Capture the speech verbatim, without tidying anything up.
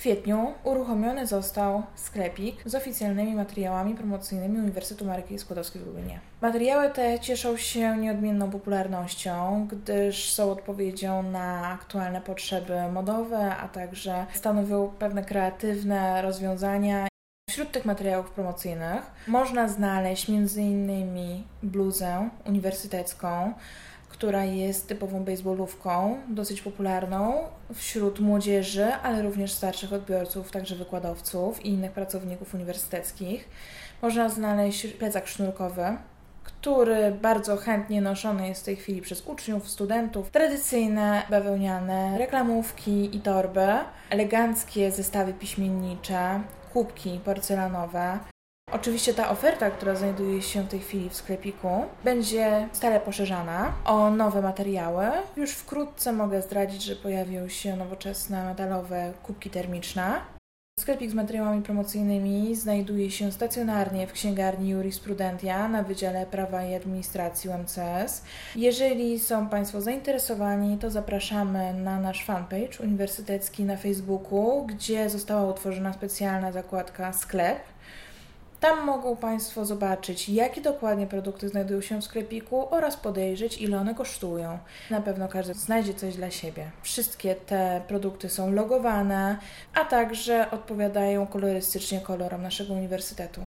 kwietniu uruchomiony został sklepik z oficjalnymi materiałami promocyjnymi Uniwersytetu Maryki Skłodowskiej w Lublinie. Materiały te cieszą się nieodmienną popularnością, gdyż są odpowiedzią na aktualne potrzeby modowe, a także stanowią pewne kreatywne rozwiązania. Wśród tych materiałów promocyjnych można znaleźć między innymi bluzę uniwersytecką, która jest typową baseballówką, dosyć popularną wśród młodzieży, ale również starszych odbiorców, także wykładowców i innych pracowników uniwersyteckich. Można znaleźć plecak sznurkowy, który bardzo chętnie noszony jest w tej chwili przez uczniów, studentów. Tradycyjne bawełniane reklamówki i torby, eleganckie zestawy piśmiennicze, kubki porcelanowe. Oczywiście ta oferta, która znajduje się w tej chwili w sklepiku, będzie stale poszerzana o nowe materiały. Już wkrótce mogę zdradzić, że pojawią się nowoczesne metalowe kubki termiczne. Sklepik z materiałami promocyjnymi znajduje się stacjonarnie w księgarni Jurisprudentia na Wydziale Prawa i Administracji U M C S. Jeżeli są Państwo zainteresowani, to zapraszamy na nasz fanpage uniwersytecki na Facebooku, gdzie została utworzona specjalna zakładka sklep. Tam mogą Państwo zobaczyć, jakie dokładnie produkty znajdują się w sklepiku oraz podejrzeć, ile one kosztują. Na pewno każdy znajdzie coś dla siebie. Wszystkie te produkty są logowane, a także odpowiadają kolorystycznie kolorom naszego uniwersytetu.